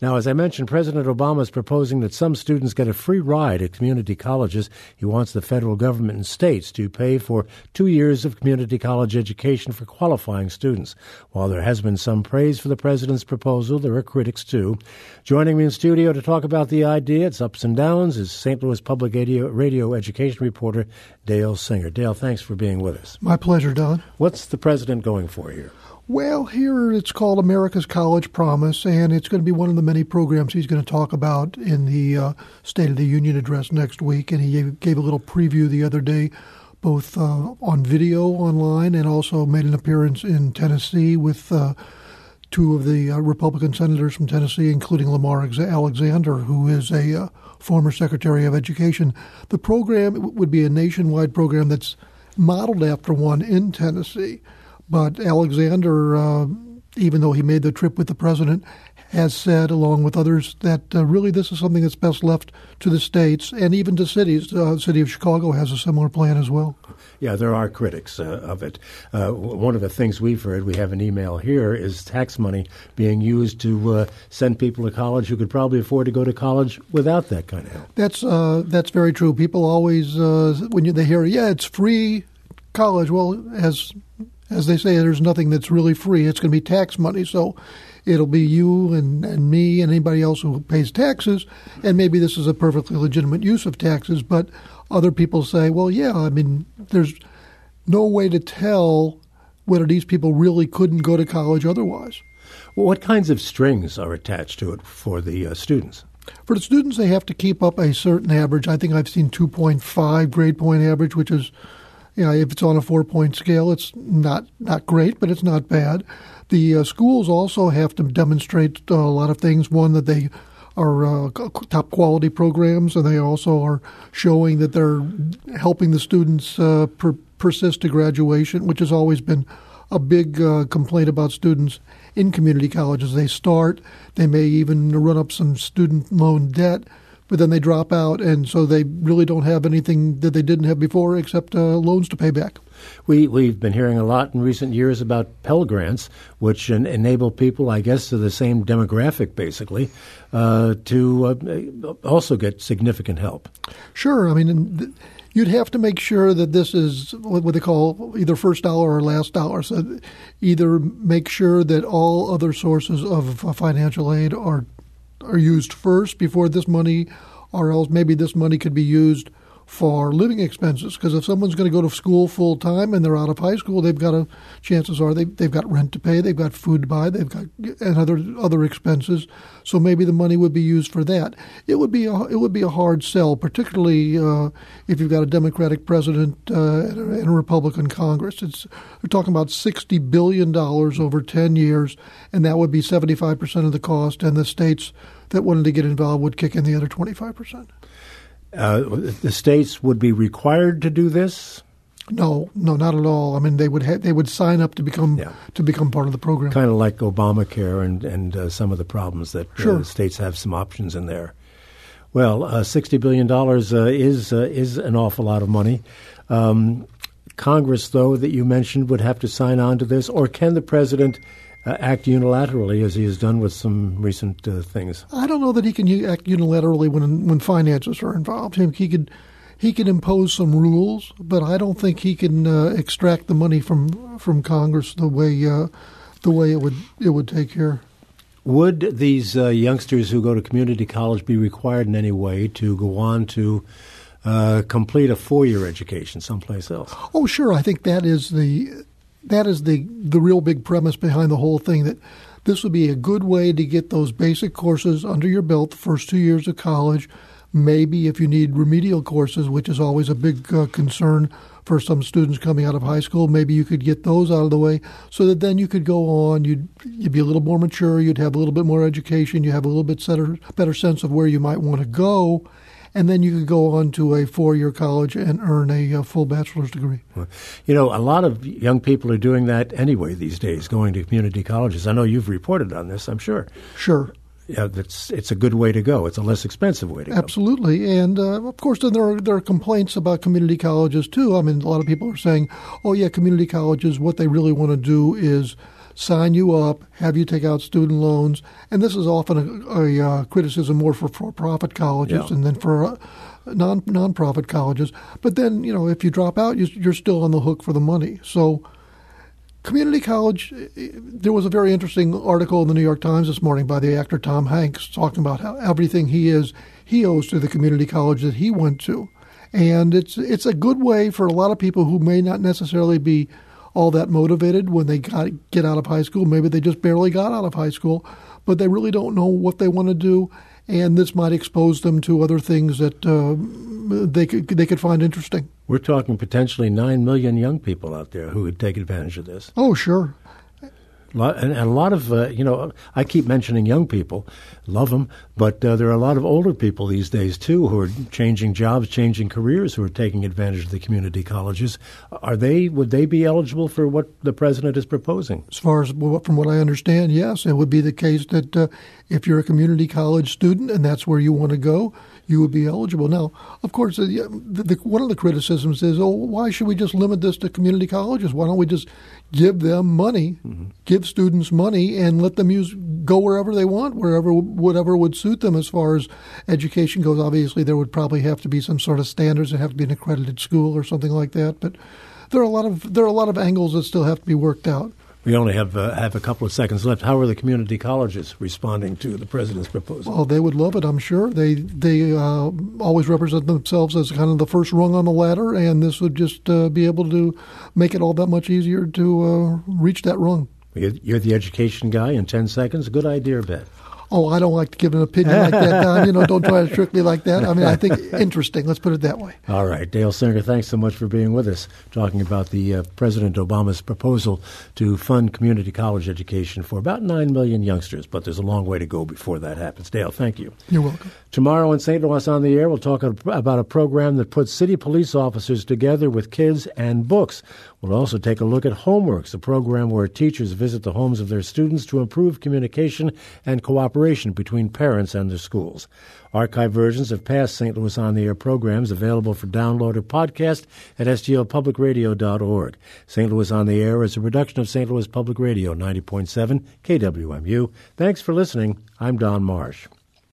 Now, as I mentioned, President Obama is proposing that some students get a free ride at community colleges. He wants the federal government and states to pay for 2 years of community college education for qualifying students. While there has been some praise for the president's proposal, there are critics, too. Joining me in studio to talk about the idea, its ups and downs, is St. Louis Public Radio education reporter Dale Singer. Dale, thanks for being with us. My pleasure, Don. What's the president going for here? Well, here it's called America's College Promise, and it's going to be one of the many programs he's going to talk about in the State of the Union address next week. And he gave a little preview the other day, both on video online and also made an appearance in Tennessee with two of the Republican senators from Tennessee, including Lamar Alexander, who is a former Secretary of Education. The program would be a nationwide program that's modeled after one in Tennessee. But Alexander, even though he made the trip with the president, has said, along with others, that really this is something that's best left to the states and even to cities. The city of Chicago has a similar plan as well. Yeah, there are critics of it. One of the things we've heard, we have an email here, is tax money being used to send people to college who could probably afford to go to college without that kind of help. That's very true. People always, when they hear, it's free college, well, as they say, there's nothing that's really free. It's going to be tax money. So it'll be you and me and anybody else who pays taxes. And maybe this is a perfectly legitimate use of taxes. But other people say, well, there's no way to tell whether these people really couldn't go to college otherwise. Well, what kinds of strings are attached to it for the students? For the students, they have to keep up a certain average. I think I've seen 2.5 grade point average, which is, if it's on a 4-point scale, it's not great, but it's not bad. The schools also have to demonstrate a lot of things. One, that they are top quality programs, and they also are showing that they're helping the students persist to graduation, which has always been a big complaint about students in community colleges. They start, they may even run up some student loan debt, but then they drop out, and so they really don't have anything that they didn't have before except loans to pay back. We've been hearing a lot in recent years about Pell Grants, which enable people, I guess, to the same demographic, basically, to also get significant help. Sure. You'd have to make sure that this is what they call either first dollar or last dollar. So either make sure that all other sources of financial aid are used first before this money, or else maybe this money could be used for living expenses. Because if someone's going to go to school full time and they're out of high school, chances are they've got rent to pay, they've got food to buy, they've got and other expenses. So maybe the money would be used for that. It would be a hard sell, particularly if you've got a Democratic president and a Republican Congress. We're talking about $60 billion over 10 years, and that would be 75% of the cost, and the states that wanted to get involved would kick in the other 25%. The states would be required to do this? No, not at all. They would sign up to become part of the program. Kind of like Obamacare and some of the problems that Sure. States have some options in there. Well, $60 billion is an awful lot of money. Congress, though, that you mentioned, would have to sign on to this, or can the president act unilaterally, as he has done with some recent things? I don't know that he can act unilaterally when finances are involved. He could impose some rules, but I don't think he can extract the money from Congress the way it would take here. Would these youngsters who go to community college be required in any way to go on to complete a 4-year education someplace else? Oh, sure. I think that is the real big premise behind the whole thing, that this would be a good way to get those basic courses under your belt the first 2 years of college. Maybe if you need remedial courses, which is always a big concern for some students coming out of high school, maybe you could get those out of the way so that then you could go on. You'd be a little more mature. You'd have a little bit more education. You have a little bit better sense of where you might want to go. And then you could go on to a 4-year college and earn a full bachelor's degree. A lot of young people are doing that anyway these days, going to community colleges. I know you've reported on this, I'm sure. Sure. Yeah, it's a good way to go. It's a less expensive way to go. Absolutely. And, of course, then there are complaints about community colleges, too. A lot of people are saying, oh, yeah, community colleges, what they really want to do is sign you up, have you take out student loans, and this is often a criticism more for for-profit colleges and then for non-profit colleges. But then, if you drop out, you're still on the hook for the money. So community college, there was a very interesting article in the New York Times this morning by the actor Tom Hanks talking about how everything he owes to the community college that he went to. And it's a good way for a lot of people who may not necessarily be all that motivated when they get out of high school. Maybe they just barely got out of high school, but they really don't know what they want to do. And this might expose them to other things that they could find interesting. We're talking potentially 9 million young people out there who would take advantage of this. Oh, sure. And a lot of, I keep mentioning young people, love them, but there are a lot of older people these days, too, who are changing jobs, changing careers, who are taking advantage of the community colleges. Would they be eligible for what the president is proposing? As far as from what I understand, yes. It would be the case that if you're a community college student and that's where you want to go, you would be eligible. Now, of course, one of the criticisms is, why should we just limit this to community colleges? Why don't we just give them money, give students money, and let them go wherever they want, whatever would suit them as far as education goes? Obviously, there would probably have to be some sort of standards. It have to be an accredited school or something like that. But there are a lot of angles that still have to be worked out. We only have a couple of seconds left. How are the community colleges responding to the president's proposal? Well, they would love it, I'm sure. They always represent themselves as kind of the first rung on the ladder, and this would just be able to make it all that much easier to reach that rung. You're the education guy in 10 seconds. Good idea, Bet. Oh, I don't like to give an opinion like that, Don. Don't try to trick me like that. I mean, I think interesting. Let's put it that way. All right. Dale Singer, thanks so much for being with us, talking about the President Obama's proposal to fund community college education for about 9 million youngsters. But there's a long way to go before that happens. Dale, thank you. You're welcome. Tomorrow in St. Louis on the Air, we'll talk about a program that puts city police officers together with kids and books. We'll also take a look at Homeworks, a program where teachers visit the homes of their students to improve communication and cooperation between parents and their schools. Archive versions of past St. Louis on the Air programs available for download or podcast at stlpublicradio.org. St. Louis on the Air is a production of St. Louis Public Radio 90.7 KWMU. Thanks for listening. I'm Don Marsh.